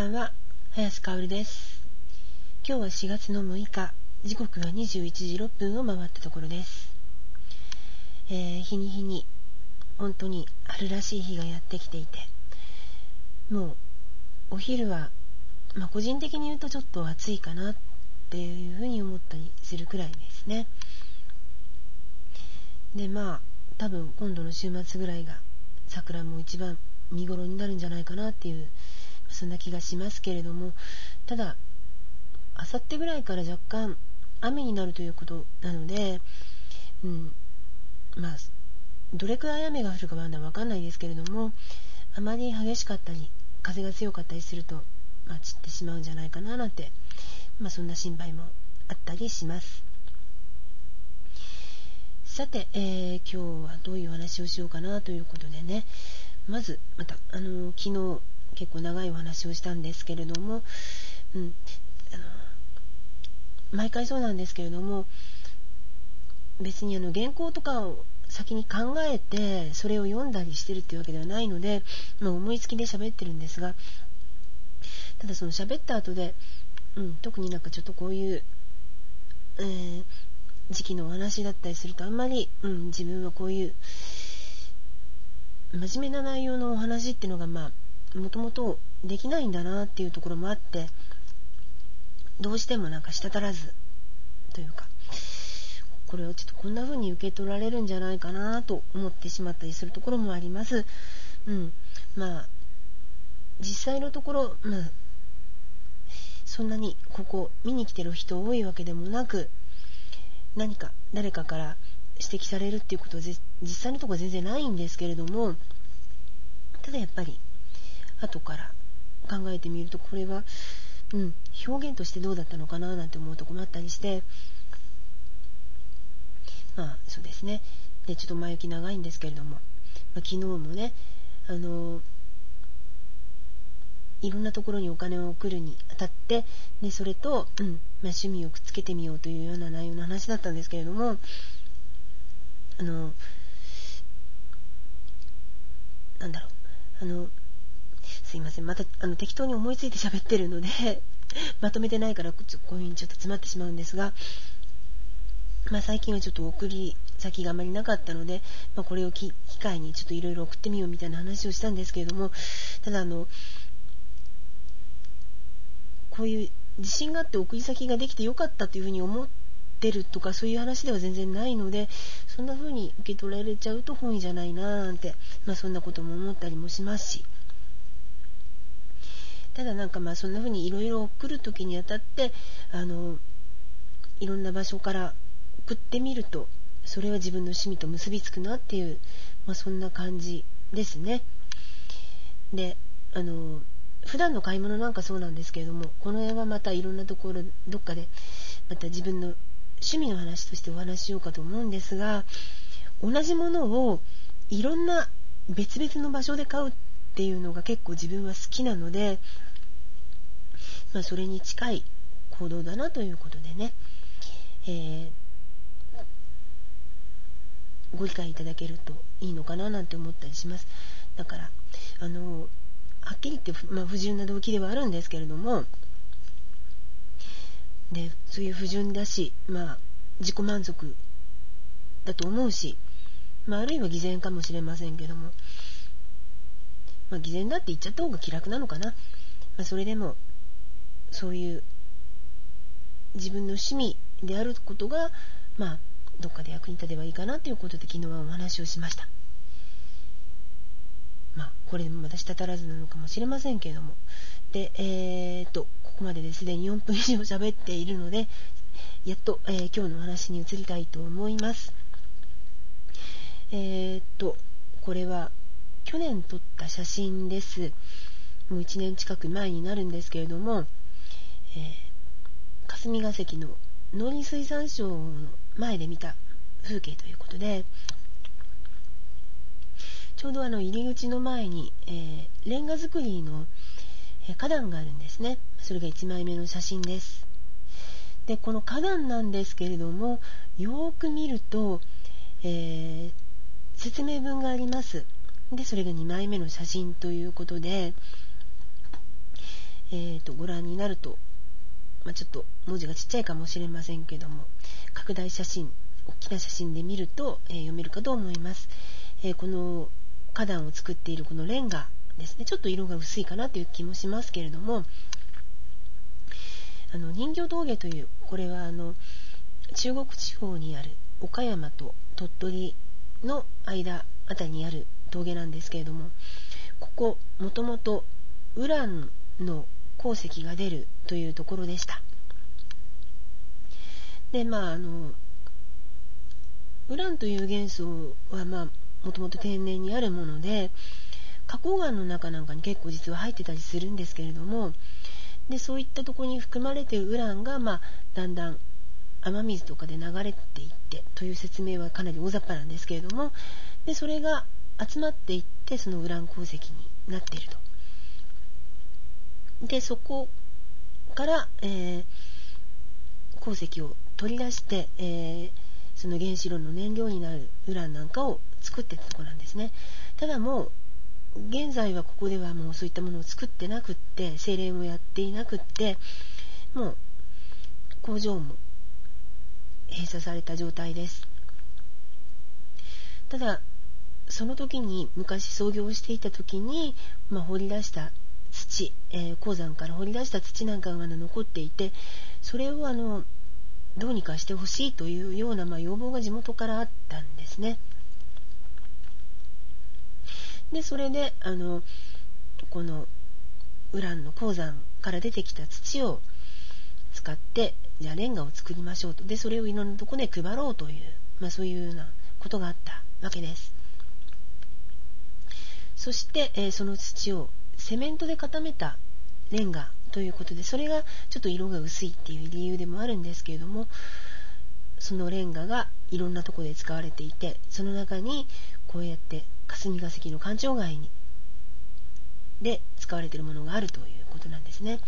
ばんは、林香織です。今日は4月の6日、時刻は21時6分を回ったところです。日に日に本当に春らしい日がやってきていて、もうお昼は、個人的に言うとちょっと暑いかなっていうふうに思ったりするくらいですね。で、多分今度の週末ぐらいが桜も一番見頃になるんじゃないかなっていう、そんな気がしますけれども、ただあさってぐらいから若干雨になるということなので、どれくらい雨が降るかまだ分かんないですけれども、あまり激しかったり風が強かったりすると、散ってしまうんじゃないかななんて、そんな心配もあったりします。さて、今日はどういう話をしようかなということでね、まずまた昨日結構長いお話をしたんですけれども、毎回そうなんですけれども、別に原稿とかを先に考えてそれを読んだりしてるっていうわけではないので、思いつきで喋ってるんですが、ただその喋った後で、特にちょっとこういう、時期のお話だったりするとあんまり、自分はこういう真面目な内容のお話っていうのがもともとできないんだなっていうところもあって、どうしても滴らずというか、これをちょっとこんな風に受け取られるんじゃないかなと思ってしまったりするところもあります。実際のところ、そんなにここ見に来てる人多いわけでもなく、何か誰かから指摘されるっていうことは実際のところ全然ないんですけれども、ただやっぱり後から考えてみると、これは、表現としてどうだったのかななんて思うところもあったりして、そうですね。で、ちょっと前置き長いんですけれども、昨日もね、いろんなところにお金を送るにあたって、でそれと、趣味をくっつけてみようというような内容の話だったんですけれども、すいません、また適当に思いついて喋ってるのでまとめてないからこういう風にちょっと詰まってしまうんですが、最近はちょっと送り先があまりなかったので、これを機会にちょっといろいろ送ってみようみたいな話をしたんですけれども、ただこういう自信があって送り先ができてよかったというふうに思ってるとか、そういう話では全然ないので、そんな風に受け取られちゃうと本意じゃないななんて、そんなことも思ったりもしますし、ただそんな風にいろいろ送るときにあたって、いろんな場所から送ってみると、それは自分の趣味と結びつくなっていう、そんな感じですね。で、普段の買い物なんかそうなんですけれども、この辺はまたいろんなところどっかでまた自分の趣味の話としてお話ししようかと思うんですが、同じものをいろんな別々の場所で買うっていうのが結構自分は好きなので、それに近い行動だなということでね、ご理解いただけるといいのかななんて思ったりします。だからはっきり言って、不純な動機ではあるんですけれども、でそういう不純だし、自己満足だと思うし、あるいは偽善かもしれませんけども、偽善だって言っちゃった方が気楽なのかな。それでもそういう自分の趣味であることがどっかで役に立てばいいかなということで、昨日はお話をしました。これでもまた滴らずなのかもしれませんけれども、で、ここまでですでに4分以上喋っているので、やっと、今日のお話に移りたいと思います。これは去年撮った写真です。もう1年近く前になるんですけれども、霞が関の農林水産省の前で見た風景ということで、ちょうど入り口の前に、レンガ造りの、花壇があるんですね。それが1枚目の写真です。で、この花壇なんですけれども、よーく見ると、説明文があります。で、それが2枚目の写真ということで、 ご覧になると、ちょっと文字がちっちゃいかもしれませんけども、拡大写真、大きな写真で見ると、読めるかと思います。この花壇を作っているこのレンガですね、ちょっと色が薄いかなという気もしますけれども、人形峠という、これは中国地方にある岡山と鳥取の間あたりにある峠なんですけれども、ここもともとウランの鉱石が出るというところでした。でウランという元素はもともと天然にあるもので、花崗岩の中なんかに結構実は入ってたりするんですけれども、でそういったところに含まれているウランがだんだん雨水とかで流れていってという説明はかなり大雑把なんですけれども、でそれが集まっていってそのウラン鉱石になっていると。でそこから、鉱石を取り出して、その原子炉の燃料になるウランなんかを作っていたところなんですね。ただもう現在はここではもうそういったものを作ってなくって、精錬をやっていなくって、もう工場も閉鎖された状態です。ただその時に昔創業していた時に、掘り出した土、鉱山から掘り出した土なんかが残っていて、それをどうにかしてほしいというような要望が地元からあったんですね。でそれでこのウランの鉱山から出てきた土を使ってじゃあレンガを作りましょうと。でそれをいろんなところで配ろうという、そういうようなことがあったわけです。そして、その土をセメントで固めたレンガということで、それがちょっと色が薄いっていう理由でもあるんですけれども、そのレンガがいろんなところで使われていて、その中にこうやって霞が関の官庁街で使われているものがあるということなんですね。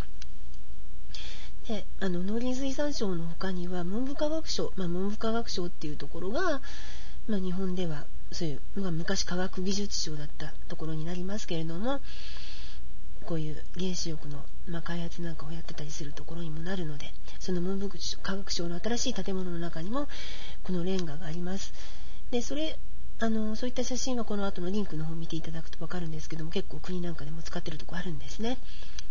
で農林水産省の他には文部科学省、文部科学省っていうところが、日本ではそういうのが昔科学技術省だったところになりますけれども、こういう原子力の、開発なんかをやってたりするところにもなるので、その文部科学省の新しい建物の中にもこのレンガがあります。でそういった写真はこの後のリンクの方を見ていただくと分かるんですけども、結構国なんかでも使ってるところあるんですね。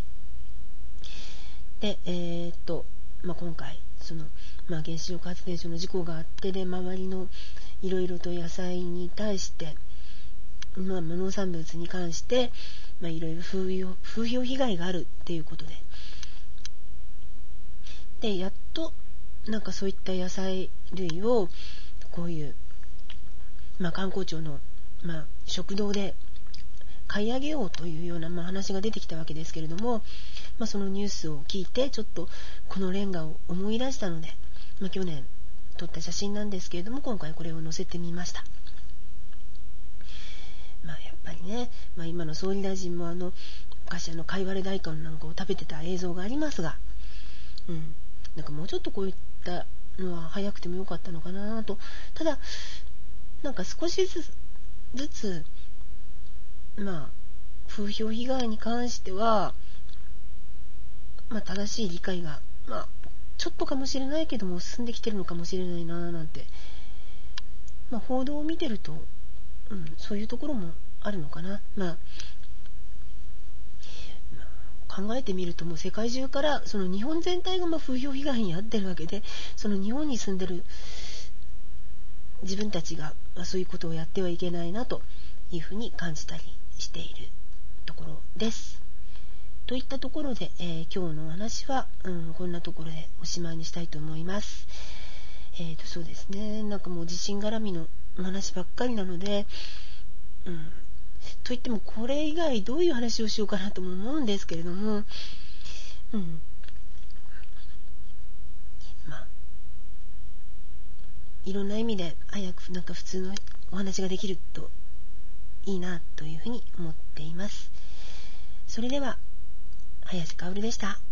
で今回その、原子力発電所の事故があって、で周りのいろいろと野菜に対して、農産物に関していろいろ風評被害があるっていうことで、やっとそういった野菜類をこういう、観光庁の、食堂で買い上げようというような、話が出てきたわけですけれども、そのニュースを聞いてちょっとこのレンガを思い出したので、去年撮った写真なんですけれども、今回これを載せてみました。やっぱりね、今の総理大臣も昔かいわれ大根なんかを食べてた映像がありますが、もうちょっとこういったのは早くてもよかったのかなと。ただ少しずつ風評被害に関しては正しい理解がちょっとかもしれないけども進んできてるのかもしれないななんて、報道を見てると、そういうところもあるのかな。考えてみるともう世界中からその日本全体が風評被害に遭ってるわけで、その日本に住んでる自分たちがそういうことをやってはいけないなというふうに感じたりしているところです。といったところで、今日のお話は、こんなところでおしまいにしたいと思います。そうですね、もう地震絡みのお話ばっかりなので、といってもこれ以外どういう話をしようかなとも思うんですけれども、いろんな意味で早く普通のお話ができるといいなというふうに思っています。それでは早瀬香織でした。